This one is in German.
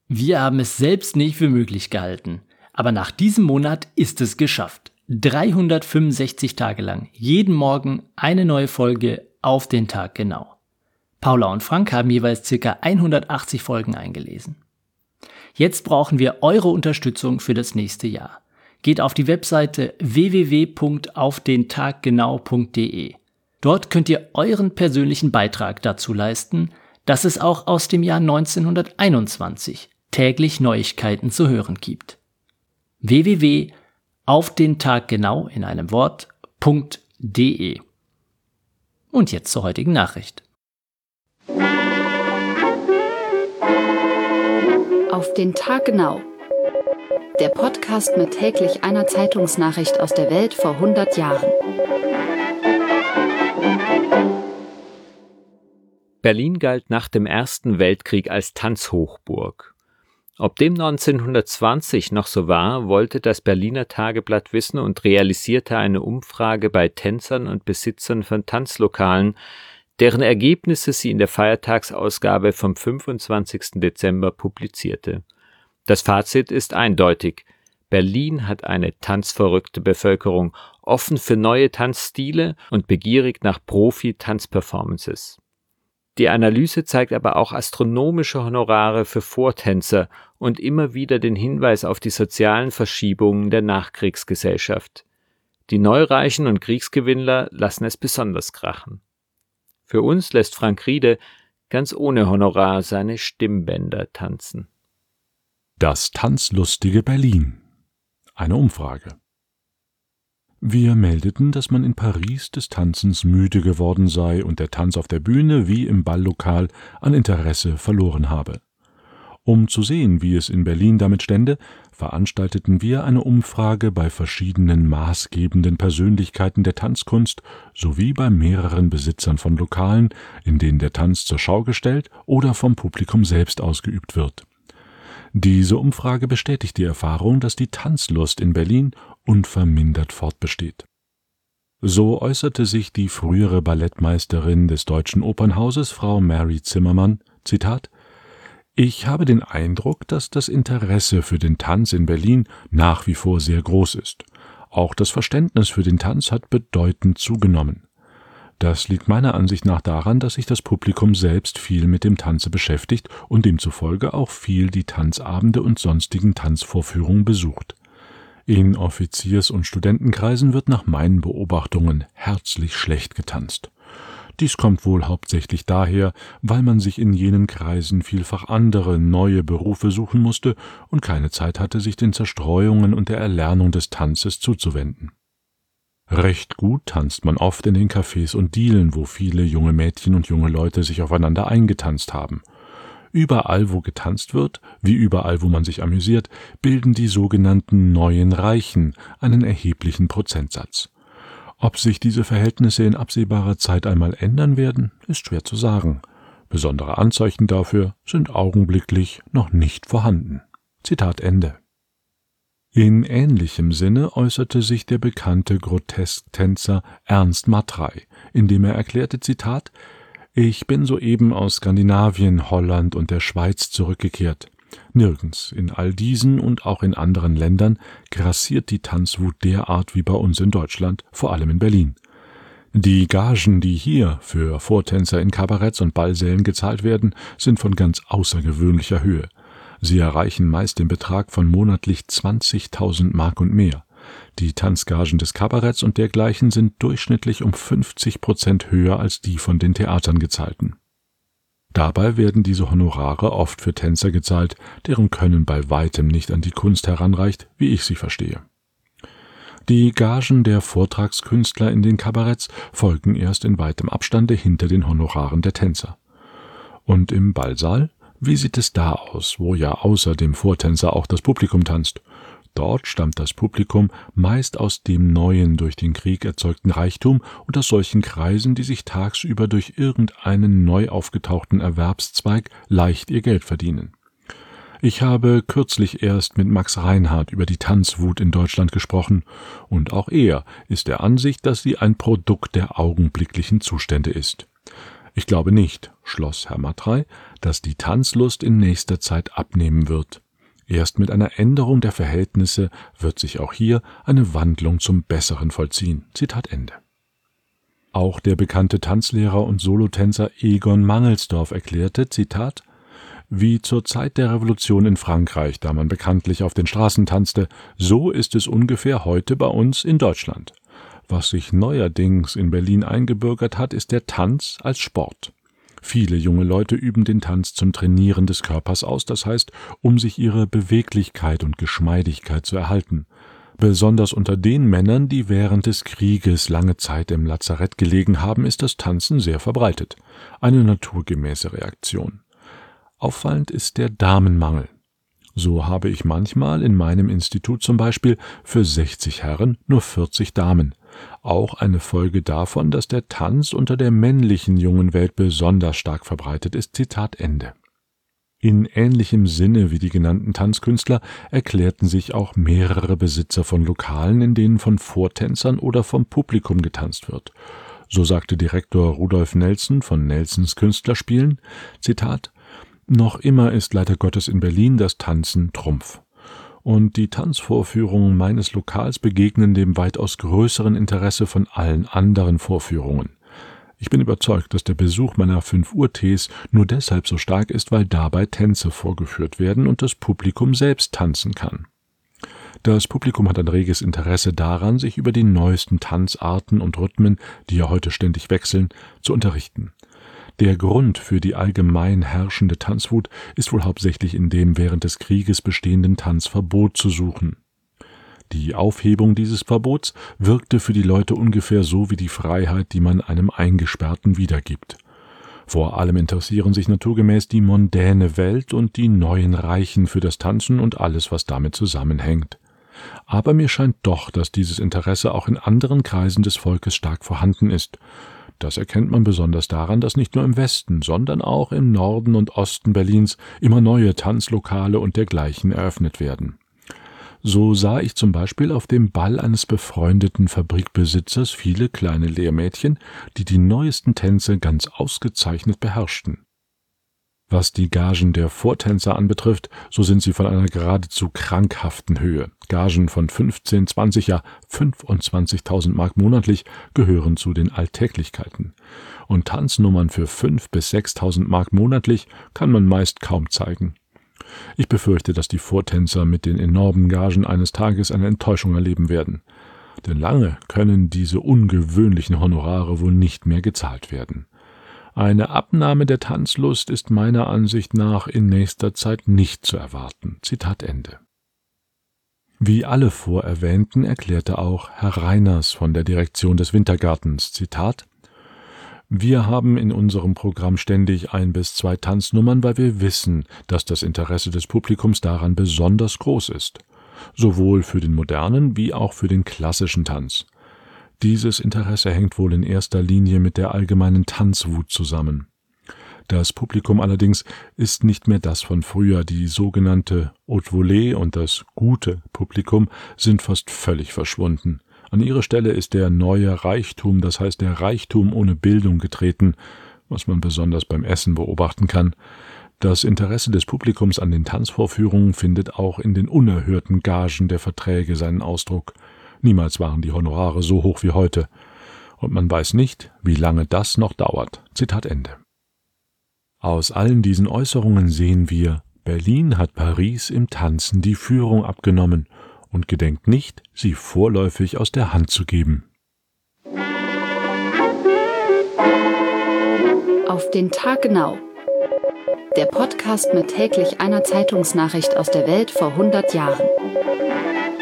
Wir haben es selbst nicht für möglich gehalten. Aber nach diesem Monat ist es geschafft. 365 Tage lang, jeden Morgen eine neue Folge auf den Tag genau. Paula und Frank haben jeweils ca. 180 Folgen eingelesen. Jetzt brauchen wir eure Unterstützung für das nächste Jahr. Geht auf die Webseite www.aufdentaggenau.de. Dort könnt ihr euren persönlichen Beitrag dazu leisten, dass es auch aus dem Jahr 1921 täglich Neuigkeiten zu hören gibt. www.aufdentaggenau in einem Wort.de. Und jetzt zur heutigen Nachricht. Auf den Tag genau. Der Podcast mit täglich einer Zeitungsnachricht aus der Welt vor 100 Jahren. Berlin galt nach dem Ersten Weltkrieg als Tanzhochburg. Ob dem 1920 noch so war, wollte das Berliner Tageblatt wissen und realisierte eine Umfrage bei Tänzern und Besitzern von Tanzlokalen, deren Ergebnisse sie in der Feiertagsausgabe vom 25. Dezember publizierte. Das Fazit ist eindeutig: Berlin hat eine tanzverrückte Bevölkerung, offen für neue Tanzstile und begierig nach Profi-Tanzperformances. Die Analyse zeigt aber auch astronomische Honorare für Vortänzer und immer wieder den Hinweis auf die sozialen Verschiebungen der Nachkriegsgesellschaft. Die Neureichen und Kriegsgewinnler lassen es besonders krachen. Für uns lässt Frank Riede ganz ohne Honorar seine Stimmbänder tanzen. Das tanzlustige Berlin. Eine Umfrage. Wir meldeten, dass man in Paris des Tanzens müde geworden sei und der Tanz auf der Bühne wie im Balllokal an Interesse verloren habe. Um zu sehen, wie es in Berlin damit stände, veranstalteten wir eine Umfrage bei verschiedenen maßgebenden Persönlichkeiten der Tanzkunst sowie bei mehreren Besitzern von Lokalen, in denen der Tanz zur Schau gestellt oder vom Publikum selbst ausgeübt wird. Diese Umfrage bestätigt die Erfahrung, dass die Tanzlust in Berlin unvermindert fortbesteht. So äußerte sich die frühere Ballettmeisterin des Deutschen Opernhauses, Frau Mary Zimmermann, Zitat: »Ich habe den Eindruck, dass das Interesse für den Tanz in Berlin nach wie vor sehr groß ist. Auch das Verständnis für den Tanz hat bedeutend zugenommen. Das liegt meiner Ansicht nach daran, dass sich das Publikum selbst viel mit dem Tanze beschäftigt und demzufolge auch viel die Tanzabende und sonstigen Tanzvorführungen besucht. In Offiziers- und Studentenkreisen wird nach meinen Beobachtungen herzlich schlecht getanzt. Dies kommt wohl hauptsächlich daher, weil man sich in jenen Kreisen vielfach andere, neue Berufe suchen musste und keine Zeit hatte, sich den Zerstreuungen und der Erlernung des Tanzes zuzuwenden. Recht gut tanzt man oft in den Cafés und Dielen, wo viele junge Mädchen und junge Leute sich aufeinander eingetanzt haben. Überall, wo getanzt wird, wie überall, wo man sich amüsiert, bilden die sogenannten neuen Reichen einen erheblichen Prozentsatz. Ob sich diese Verhältnisse in absehbarer Zeit einmal ändern werden, ist schwer zu sagen. Besondere Anzeichen dafür sind augenblicklich noch nicht vorhanden. Zitat Ende. In ähnlichem Sinne äußerte sich der bekannte Grotesktänzer Ernst Matrey, indem er erklärte, Zitat: »Ich bin soeben aus Skandinavien, Holland und der Schweiz zurückgekehrt. Nirgends in all diesen und auch in anderen Ländern grassiert die Tanzwut derart wie bei uns in Deutschland, vor allem in Berlin. Die Gagen, die hier für Vortänzer in Kabaretts und Ballsälen gezahlt werden, sind von ganz außergewöhnlicher Höhe. Sie erreichen meist den Betrag von monatlich 20.000 Mark und mehr. Die Tanzgagen des Kabaretts und dergleichen sind durchschnittlich um 50% höher als die von den Theatern gezahlten. Dabei werden diese Honorare oft für Tänzer gezahlt, deren Können bei weitem nicht an die Kunst heranreicht, wie ich sie verstehe. Die Gagen der Vortragskünstler in den Kabaretts folgen erst in weitem Abstande hinter den Honoraren der Tänzer. Und im Ballsaal? Wie sieht es da aus, wo ja außer dem Vortänzer auch das Publikum tanzt? Dort stammt das Publikum meist aus dem neuen, durch den Krieg erzeugten Reichtum und aus solchen Kreisen, die sich tagsüber durch irgendeinen neu aufgetauchten Erwerbszweig leicht ihr Geld verdienen. Ich habe kürzlich erst mit Max Reinhardt über die Tanzwut in Deutschland gesprochen, und auch er ist der Ansicht, dass sie ein Produkt der augenblicklichen Zustände ist. Ich glaube nicht, schloss Herr Matrey, dass die Tanzlust in nächster Zeit abnehmen wird. Erst mit einer Änderung der Verhältnisse wird sich auch hier eine Wandlung zum Besseren vollziehen. Zitat Ende. Auch der bekannte Tanzlehrer und Solotänzer Egon Mangelsdorff erklärte, Zitat, wie zur Zeit der Revolution in Frankreich, da man bekanntlich auf den Straßen tanzte, so ist es ungefähr heute bei uns in Deutschland. Was sich neuerdings in Berlin eingebürgert hat, ist der Tanz als Sport. Viele junge Leute üben den Tanz zum Trainieren des Körpers aus, das heißt, um sich ihre Beweglichkeit und Geschmeidigkeit zu erhalten. Besonders unter den Männern, die während des Krieges lange Zeit im Lazarett gelegen haben, ist das Tanzen sehr verbreitet. Eine naturgemäße Reaktion. Auffallend ist der Damenmangel. So habe ich manchmal in meinem Institut zum Beispiel für 60 Herren nur 40 Damen. Auch eine Folge davon, dass der Tanz unter der männlichen jungen Welt besonders stark verbreitet ist. Zitat Ende. In ähnlichem Sinne wie die genannten Tanzkünstler erklärten sich auch mehrere Besitzer von Lokalen, in denen von Vortänzern oder vom Publikum getanzt wird. So sagte Direktor Rudolf Nelson von Nelsons Künstlerspielen, Zitat, noch immer ist leider Gottes in Berlin das Tanzen Trumpf. Und die Tanzvorführungen meines Lokals begegnen dem weitaus größeren Interesse von allen anderen Vorführungen. Ich bin überzeugt, dass der Besuch meiner 5-Uhr-Tees nur deshalb so stark ist, weil dabei Tänze vorgeführt werden und das Publikum selbst tanzen kann. Das Publikum hat ein reges Interesse daran, sich über die neuesten Tanzarten und Rhythmen, die ja heute ständig wechseln, zu unterrichten. Der Grund für die allgemein herrschende Tanzwut ist wohl hauptsächlich in dem während des Krieges bestehenden Tanzverbot zu suchen. Die Aufhebung dieses Verbots wirkte für die Leute ungefähr so wie die Freiheit, die man einem Eingesperrten wiedergibt. Vor allem interessieren sich naturgemäß die mondäne Welt und die neuen Reichen für das Tanzen und alles, was damit zusammenhängt. Aber mir scheint doch, dass dieses Interesse auch in anderen Kreisen des Volkes stark vorhanden ist. Das erkennt man besonders daran, dass nicht nur im Westen, sondern auch im Norden und Osten Berlins immer neue Tanzlokale und dergleichen eröffnet werden. So sah ich zum Beispiel auf dem Ball eines befreundeten Fabrikbesitzers viele kleine Lehrmädchen, die die neuesten Tänze ganz ausgezeichnet beherrschten. Was die Gagen der Vortänzer anbetrifft, so sind sie von einer geradezu krankhaften Höhe. Gagen von 15, 20, ja 25.000 Mark monatlich gehören zu den Alltäglichkeiten. Und Tanznummern für 5.000 bis 6.000 Mark monatlich kann man meist kaum zeigen. Ich befürchte, dass die Vortänzer mit den enormen Gagen eines Tages eine Enttäuschung erleben werden. Denn lange können diese ungewöhnlichen Honorare wohl nicht mehr gezahlt werden. Eine Abnahme der Tanzlust ist meiner Ansicht nach in nächster Zeit nicht zu erwarten. Zitat Ende. Wie alle Vorerwähnten erklärte auch Herr Reiners von der Direktion des Wintergartens, Zitat, wir haben in unserem Programm ständig 1 bis 2 Tanznummern, weil wir wissen, dass das Interesse des Publikums daran besonders groß ist, sowohl für den modernen wie auch für den klassischen Tanz. Dieses Interesse hängt wohl in erster Linie mit der allgemeinen Tanzwut zusammen. Das Publikum allerdings ist nicht mehr das von früher, die sogenannte Haute Volée und das gute Publikum sind fast völlig verschwunden. An ihre Stelle ist der neue Reichtum, das heißt der Reichtum ohne Bildung getreten, was man besonders beim Essen beobachten kann. Das Interesse des Publikums an den Tanzvorführungen findet auch in den unerhörten Gagen der Verträge seinen Ausdruck. Niemals waren die Honorare so hoch wie heute. Und man weiß nicht, wie lange das noch dauert. Zitat Ende. Aus allen diesen Äußerungen sehen wir, Berlin hat Paris im Tanzen die Führung abgenommen und gedenkt nicht, sie vorläufig aus der Hand zu geben. Auf den Tag genau. Der Podcast mit täglich einer Zeitungsnachricht aus der Welt vor 100 Jahren.